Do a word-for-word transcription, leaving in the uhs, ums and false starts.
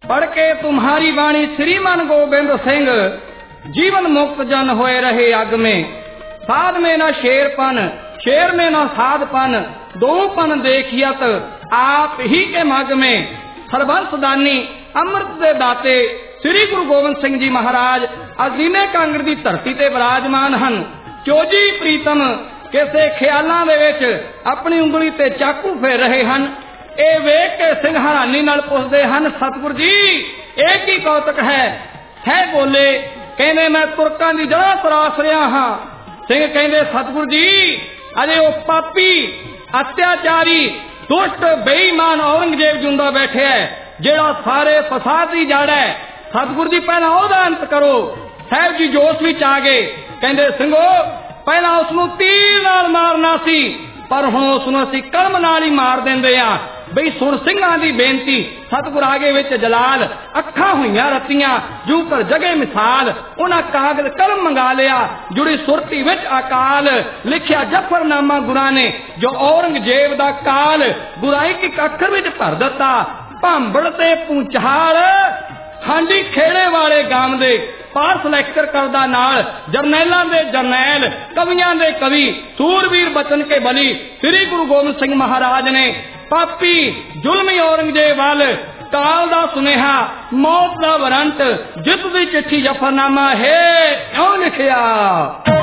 पढ़ के तुम्हारी वाणी श्रीमान गोबिंद सिंह, जीवन मुक्त जन होए रहे अग में। साध में न शेरपन, शेर में न साधपन, दोपन देखियत आप ही के मग में। सर्वंस दानी अमृत दे दाते श्री गुरु गोबिंद सिंह जी महाराज अजीने कांगड़ दी धरती ते विराजमान हन। चोजी प्रीतम किसे ख्यालां दे विच अपनी उंगली ते चाकू फेर रहे हन। ए वेख के सिंह हैरानी नाल पुछदे हन, सतगुरु जी ए की कौतक है? सह बोले, कहंदे मैं तुरकां दी जड़ा तरास रिहा हां। सिंह कहंदे, सतगुरु जी अजे ओ पापी अत्याचारी दुष्ट बेईमान औरंगजेब जुंदा बैठे है, जेड़ा सारे फसाद दी जड़ है। सतगुरु जी पहला ओहदा अंत करो। साहब जी जोश विच आ गए, कहंदे सिंघो पहला उसनूं तीर नाल मारना सी, पर हुण उसनूं असीं कलम नाल ही मार दिंदे आ। बई सुन सिंघां दी बेनती। सतगुर आगे विच जलाल, अखां होईयां रत्तियां जू कर जगे मिसाल। उन्हां कागज कलम मंगा लिया, जुड़ी सुरती विच अकाल। लिखिया जफरनामा गुरां ने, जो औरंगजेब दा काल। गुराई इक अखर विच भर दिता, भांबड़ ते पूंचाल। हांडी खेड़े वाले गांव दे पास लैक्चर करदा नाल, जरनैलां दे जरनैल, कवियां दे कवि, सूरवीर बचन के बली श्री गुरु गोबिंद सिंह महाराज ने पापी जुल्मी औरंगजेब वाल काल दा सुनेहा, मौत दा वारंट, जित दी चिट्ठी जफरनामा है क्यों लिखिया।